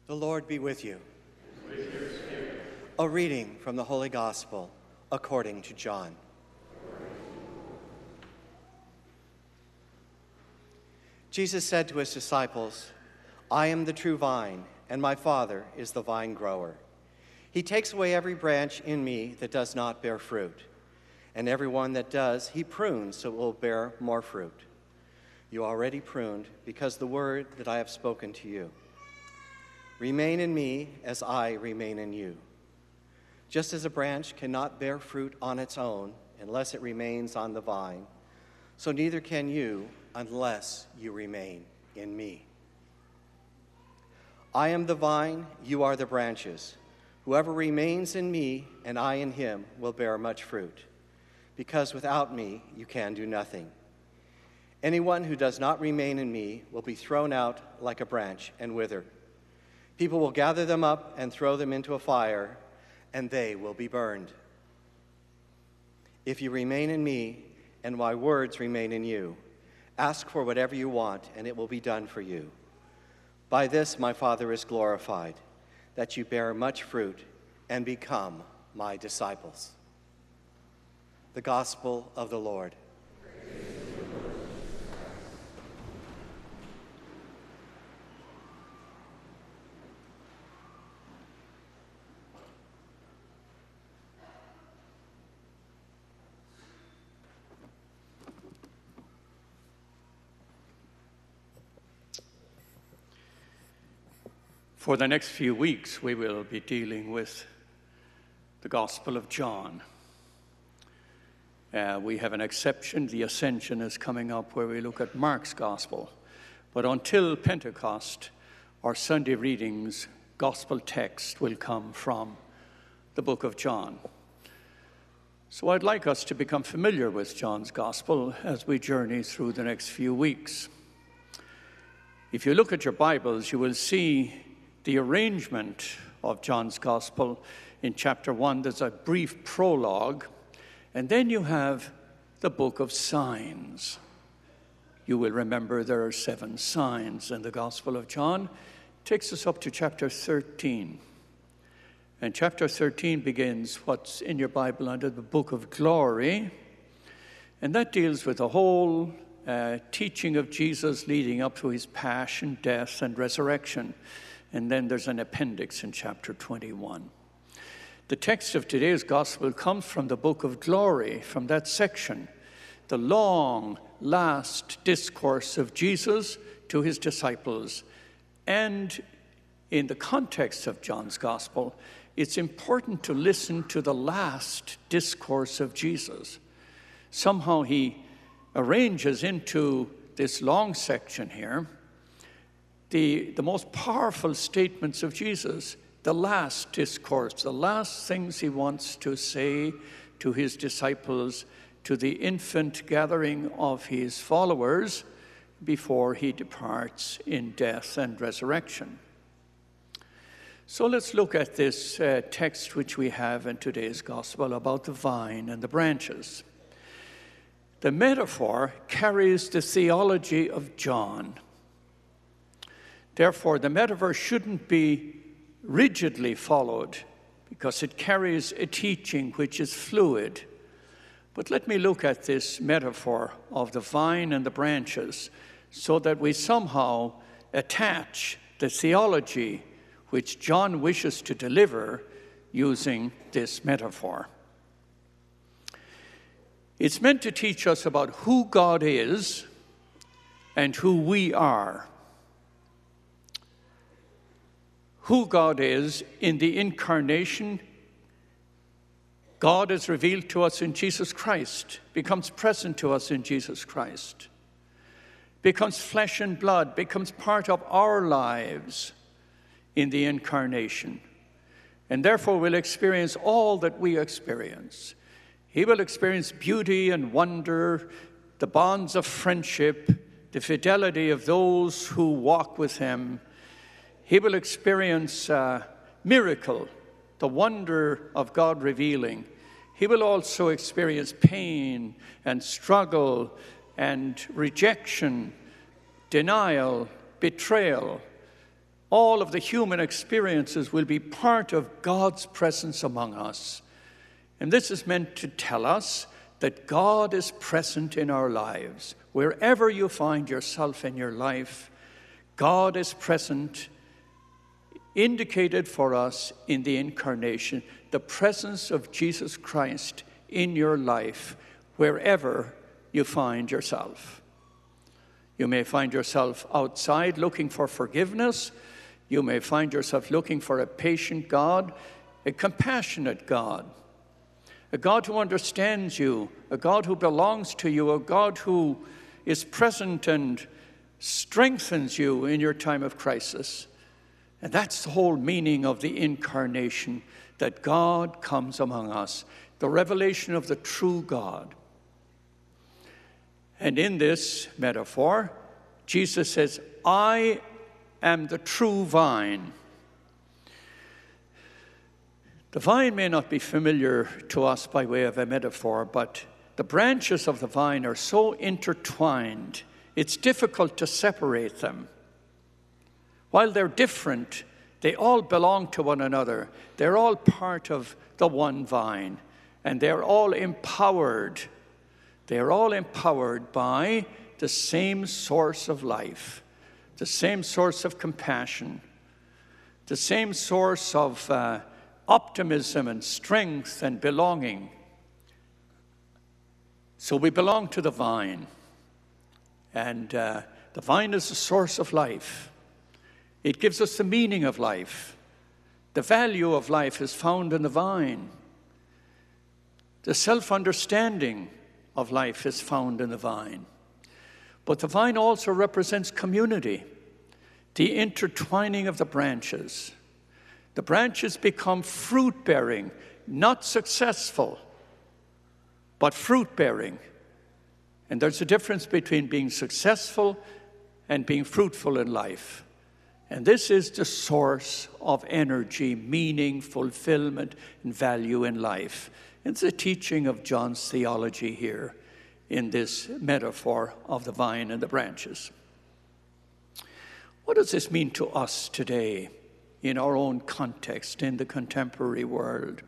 The Lord be with you. And with your spirit. A reading from the Holy Gospel according to John. Jesus said to his disciples, "I am the true vine, and my Father is the vine grower. He takes away every branch in me that does not bear fruit, and every one that does, he prunes so it will bear more fruit. You are already pruned because the word that I have spoken to you. Remain in me as I remain in you. Just as a branch cannot bear fruit on its own unless it remains on the vine, so neither can you unless you remain in me. I am the vine, you are the branches. Whoever remains in me and I in him will bear much fruit, because without me you can do nothing. Anyone who does not remain in me will be thrown out like a branch and wither. People will gather them up and throw them into a fire, and they will be burned. If you remain in me and my words remain in you, ask for whatever you want, and it will be done for you. By this my Father is glorified, that you bear much fruit and become my disciples." The Gospel of the Lord. For the next few weeks, we will be dealing with the Gospel of John. We have an exception. The Ascension is coming up, where we look at Mark's Gospel. But until Pentecost, our Sunday readings, Gospel text will come from the book of John. So I'd like us to become familiar with John's Gospel as we journey through the next few weeks. If you look at your Bibles, you will see the arrangement of John's Gospel. In chapter 1, there's a brief prologue, and then you have the book of signs. You will remember there are 7 signs in the Gospel of John. It takes us up to chapter 13. And chapter 13 begins what's in your Bible under the book of glory, and that deals with the whole teaching of Jesus leading up to his passion, death, and resurrection. And then there's an appendix in chapter 21. The text of today's gospel comes from the book of glory, from that section, the long, last discourse of Jesus to his disciples. And in the context of John's gospel, it's important to listen to the last discourse of Jesus. Somehow he arranges into this long section here the most powerful statements of Jesus, the last discourse, the last things he wants to say to his disciples, to the infant gathering of his followers before he departs in death and resurrection. So let's look at this text which we have in today's gospel about the vine and the branches. The metaphor carries the theology of John. Therefore, the metaphor shouldn't be rigidly followed because it carries a teaching which is fluid. But let me look at this metaphor of the vine and the branches so that we somehow attach the theology which John wishes to deliver using this metaphor. It's meant to teach us about who God is and who we are. Who God is in the incarnation. God is revealed to us in Jesus Christ, becomes present to us in Jesus Christ, becomes flesh and blood, becomes part of our lives in the incarnation, and therefore will experience all that we experience. He will experience beauty and wonder, the bonds of friendship, the fidelity of those who walk with him. He will experience miracle, the wonder of God revealing. He will also experience pain and struggle and rejection, denial, betrayal, All of the human experiences will be part of God's presence among us. And this is meant to tell us that God is present in our lives. Wherever you find yourself in your life, God is present, indicated for us in the incarnation, the presence of Jesus Christ in your life, wherever you find yourself. You may find yourself outside looking for forgiveness. You may find yourself looking for a patient God, a compassionate God, a God who understands you, a God who belongs to you, a God who is present and strengthens you in your time of crisis. And that's the whole meaning of the incarnation, that God comes among us, the revelation of the true God. And in this metaphor, Jesus says, I am the true vine. The vine may not be familiar to us by way of a metaphor, but the branches of the vine are so intertwined, it's difficult to separate them. While they're different, they all belong to one another. They're all part of the one vine, and they're all empowered. They're all empowered by the same source of life, the same source of compassion, the same source of optimism and strength and belonging. So we belong to the vine, and the vine is the source of life. It gives us the meaning of life. The value of life is found in the vine. The self-understanding of life is found in the vine. But the vine also represents community, the intertwining of the branches. The branches become fruit-bearing, not successful, but fruit-bearing. And there's a difference between being successful and being fruitful in life. And this is the source of energy, meaning, fulfillment, and value in life. It's a teaching of John's theology here in this metaphor of the vine and the branches. What does this mean to us today in our own context, in the contemporary world?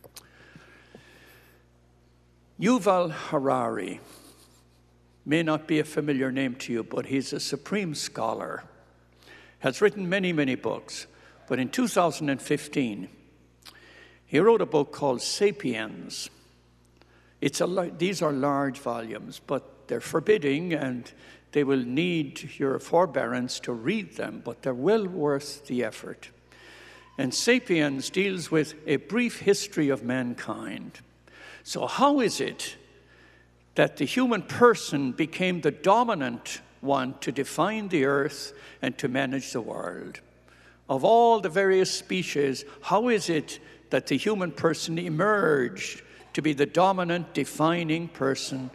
Yuval Harari may not be a familiar name to you, but he's a supreme scholar, has written many, many books. But in 2015, he wrote a book called Sapiens. These are large volumes, but they're forbidding, and they will need your forbearance to read them, but they're well worth the effort. And Sapiens deals with a brief history of mankind. So how is it that the human person became the dominant one to define the earth and to manage the world? Of all the various species, how is it that the human person emerged to be the dominant, defining person,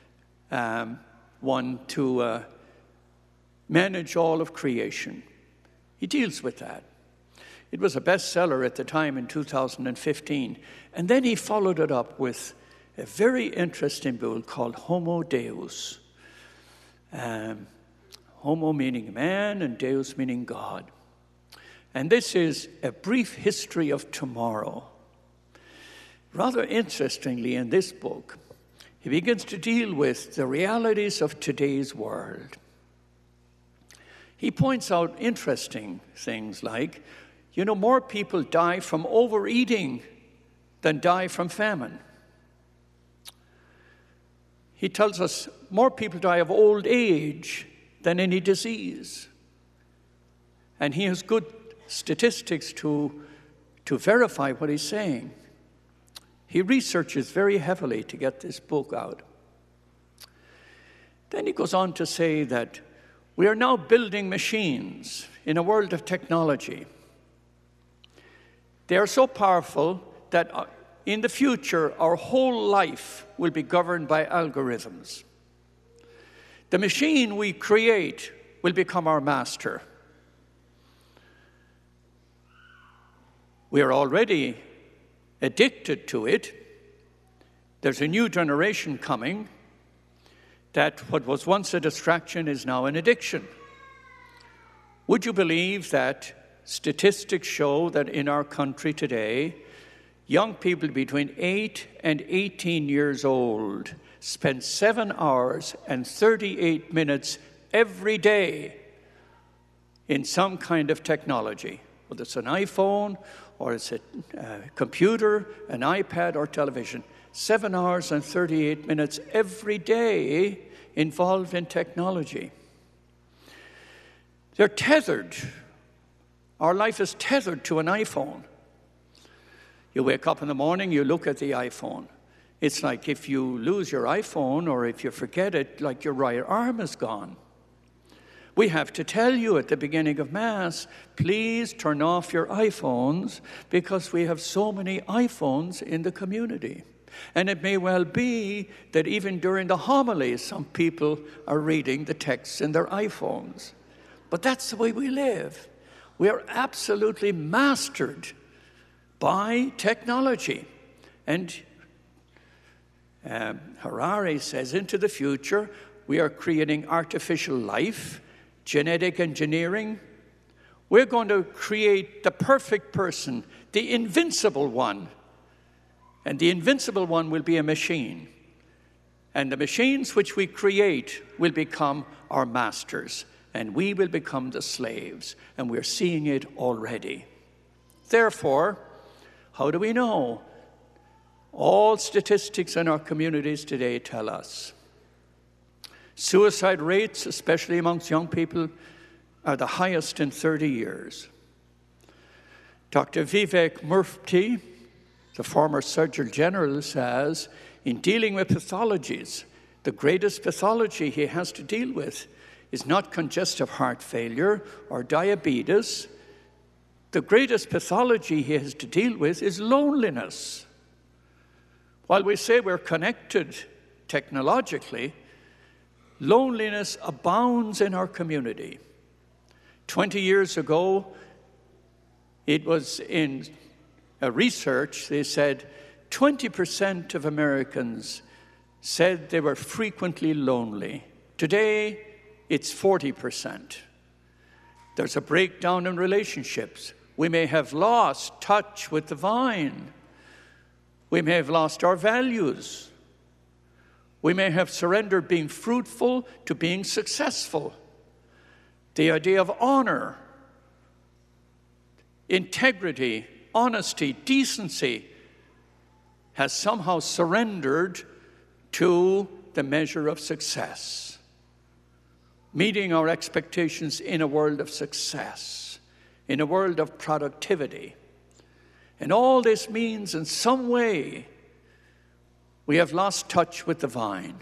one to manage all of creation? He deals with that. It was a bestseller at the time in 2015. And then he followed it up with a very interesting book called Homo Deus. Homo meaning man and Deus meaning God. And this is a brief history of tomorrow. Rather interestingly, in this book, he begins to deal with the realities of today's world. He points out interesting things like, more people die from overeating than die from famine. He tells us more people die of old age than any disease. And he has good statistics to verify what he's saying. He researches very heavily to get this book out. Then he goes on to say that we are now building machines in a world of technology. They are so powerful that in the future, our whole life will be governed by algorithms. The machine we create will become our master. We are already addicted to it. There's a new generation coming that what was once a distraction is now an addiction. Would you believe that statistics show that in our country today, young people between 8 and 18 years old spend 7 hours and 38 minutes every day in some kind of technology, whether it's an iPhone or it's a computer, an iPad or television. 7 hours and 38 minutes every day involved in technology. They're tethered. Our life is tethered to an iPhone. You wake up in the morning, you look at the iPhone. It's like if you lose your iPhone or if you forget it, like your right arm is gone. We have to tell you at the beginning of Mass, please turn off your iPhones because we have so many iPhones in the community. And it may well be that even during the homily, some people are reading the texts in their iPhones. But that's the way we live. We are absolutely mastered by technology. And Harari says, into the future, we are creating artificial life, genetic engineering. We're going to create the perfect person, the invincible one. And the invincible one will be a machine. And the machines which we create will become our masters. And we will become the slaves. And we're seeing it already. Therefore, how do we know? All statistics in our communities today tell us suicide rates, especially amongst young people, are the highest in 30 years. Dr. Vivek Murthy, the former Surgeon General, says, in dealing with pathologies, the greatest pathology he has to deal with is not congestive heart failure or diabetes. The greatest pathology he has to deal with is loneliness. While we say we're connected technologically, loneliness abounds in our community. 20 years ago, it was in a research, they said 20% of Americans said they were frequently lonely. Today, it's 40%. There's a breakdown in relationships. We may have lost touch with the vine. We may have lost our values. We may have surrendered being fruitful to being successful. The idea of honor, integrity, honesty, decency has somehow surrendered to the measure of success. Meeting our expectations in a world of success, in a world of productivity. And all this means in some way we have lost touch with the vine.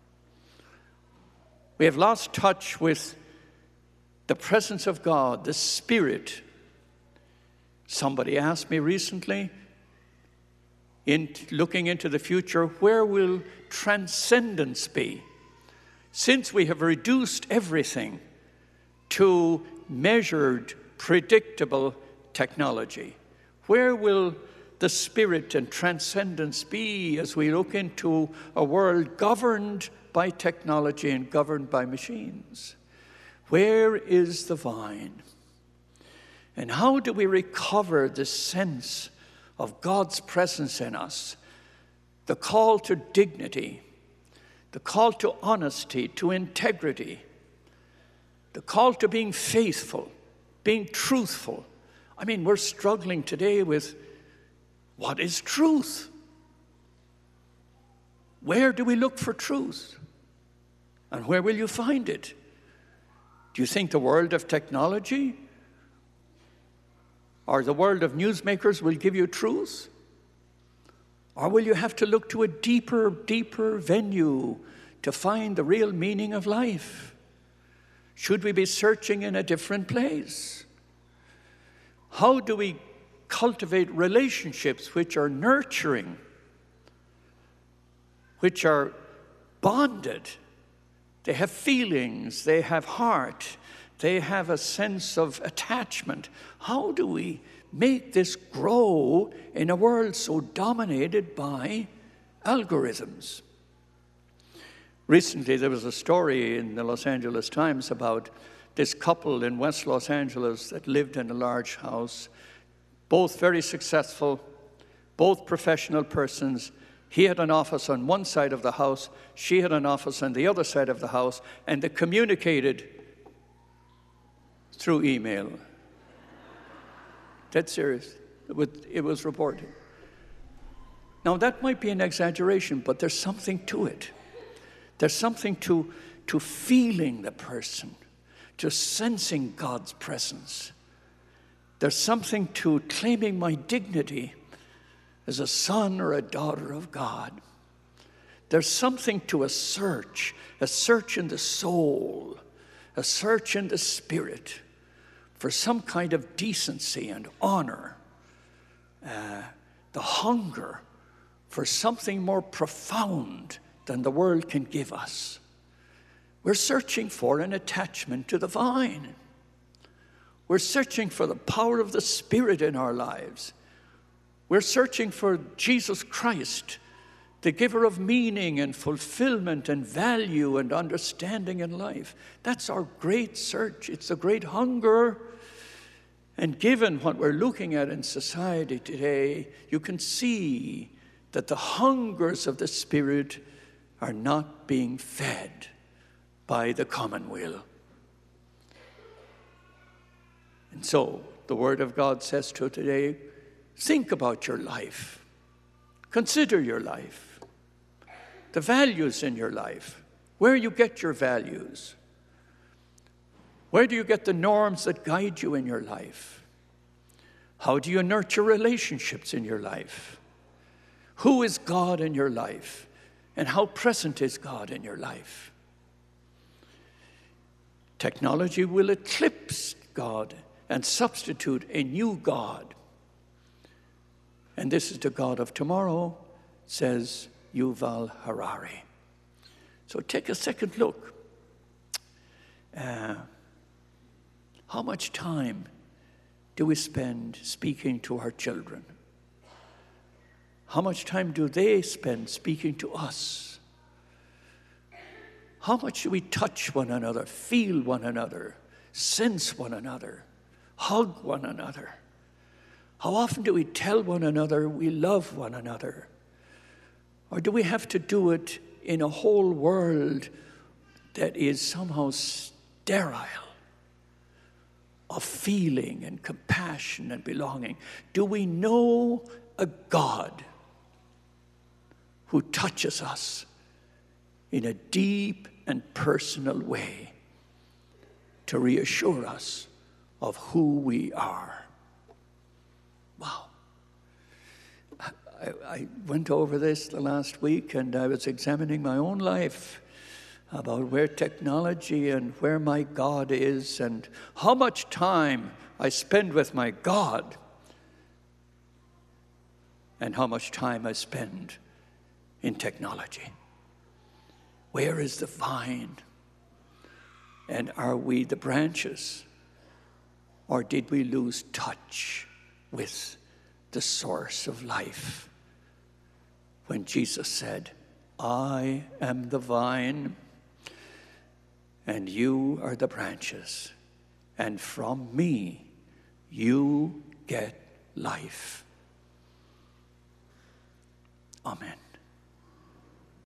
We have lost touch with the presence of God, the Spirit. Somebody asked me recently, in looking into the future, where will transcendence be? Since we have reduced everything to measured, predictable technology, where will the Spirit and transcendence be as we look into a world governed by technology and governed by machines? Where is the vine? And how do we recover this sense of God's presence in us? The call to dignity, the call to honesty, to integrity, the call to being faithful, being truthful. I mean, we're struggling today with what is truth? Where do we look for truth? And where will you find it? Do you think the world of technology or the world of newsmakers will give you truth? Or will you have to look to a deeper venue to find the real meaning of life? Should we be searching in a different place? How do we cultivate relationships which are nurturing, which are bonded? They have feelings, they have heart, they have a sense of attachment. How do we make this grow in a world so dominated by algorithms? Recently, there was a story in the Los Angeles Times about this couple in West Los Angeles that lived in a large house, both very successful, both professional persons. He had an office on one side of the house, she had an office on the other side of the house, and they communicated through email. Dead serious. It was reported. Now, that might be an exaggeration, but there's something to it. There's something to feeling the person, to sensing God's presence. There's something to claiming my dignity as a son or a daughter of God. There's something to a search in the soul, a search in the spirit for some kind of decency and honor, the hunger for something more profound than the world can give us. We're searching for an attachment to the vine. We're searching for the power of the Spirit in our lives. We're searching for Jesus Christ, the giver of meaning and fulfillment and value and understanding in life. That's our great search. It's a great hunger. And given what we're looking at in society today, you can see that the hungers of the Spirit are not being fed by the commonweal. And so the Word of God says to today, think about your life. Consider your life. The values in your life. Where you get your values. Where do you get the norms that guide you in your life? How do you nurture relationships in your life? Who is God in your life? And how present is God in your life? Technology will eclipse God and substitute a new God. And this is the God of tomorrow, says Yuval Harari. So take a second look. How much time do we spend speaking to our children? How much time do they spend speaking to us? How much do we touch one another, feel one another, sense one another, hug one another? How often do we tell one another we love one another? Or do we have to do it in a whole world that is somehow sterile of feeling and compassion and belonging? Do we know a God who touches us in a deep and personal way to reassure us of who we are? Wow. I went over this the last week, and I was examining my own life about where technology and where my God is and how much time I spend with my God and how much time I spend in technology. Where is the vine? And are we the branches? Or did we lose touch with the source of life? When Jesus said, I am the vine, and you are the branches, and from me you get life. Amen.